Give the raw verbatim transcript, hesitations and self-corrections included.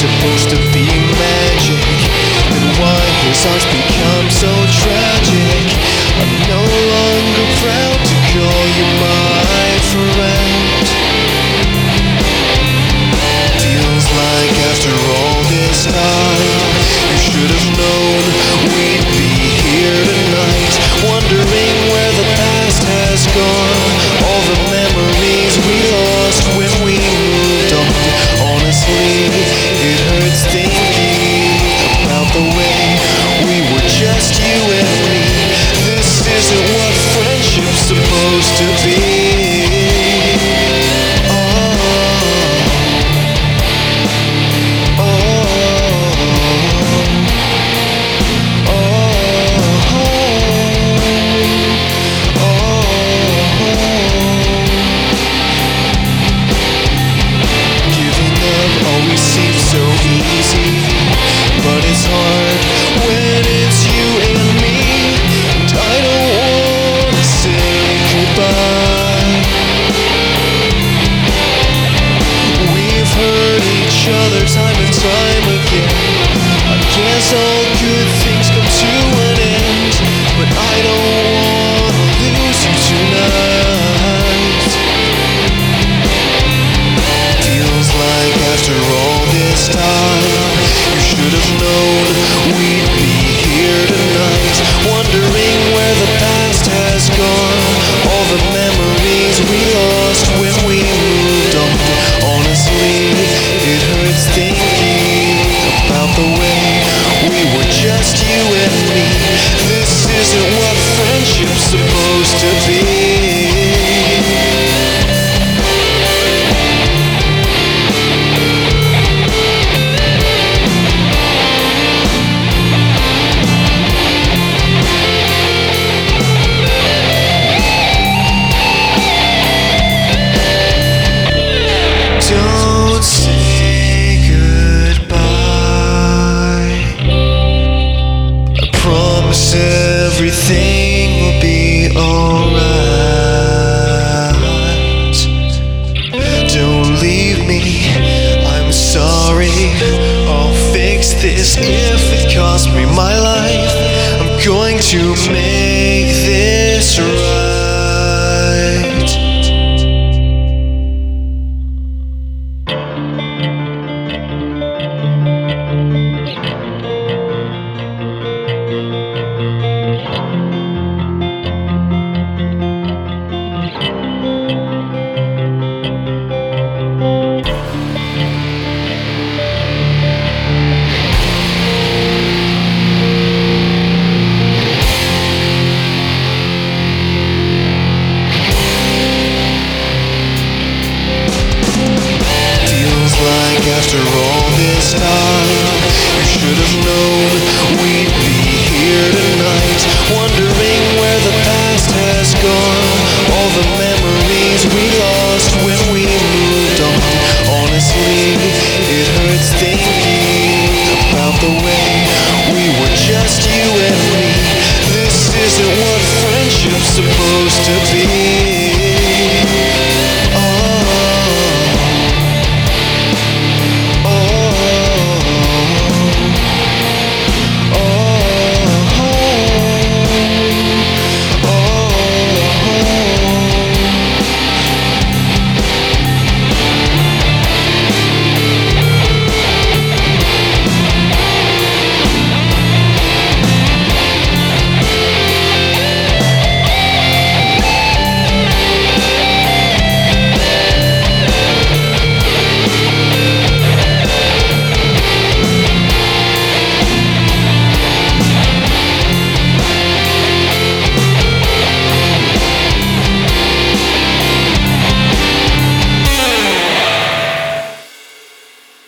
supposed to be magic? Then why has ours become so tragic? I'm no longer proud to call you my friend. Feels like after all this time, you should have known we'd be here tonight, wondering where the past has gone, all the memories we lost when we moved on. Honestly, it hurts thinking about the way we were just you and me. This isn't what friendship's supposed to be. But it's hard when it's you and me, and I don't wanna say goodbye. We've hurt each other time and time again. I guess all good things come to an end, but I don't wanna lose you tonight. Feels like after all this time, you should have known we'd be here tonight, wondering where the past has gone, all the memories we lost when we moved on. Honestly, it hurts thinking about the way we were just you and me. This isn't what friendship's supposed to be. Don't say goodbye. I promise everything will be alright. Don't leave me, I'm sorry. I'll fix this if it costs me my life. I'm going to make this right. After all this time, you should have known we'd be here tonight, wondering where the past has gone, all the memories we lost when we moved on. Honestly, it hurts thinking about the way we were just you and me. This isn't what friendship's supposed to be.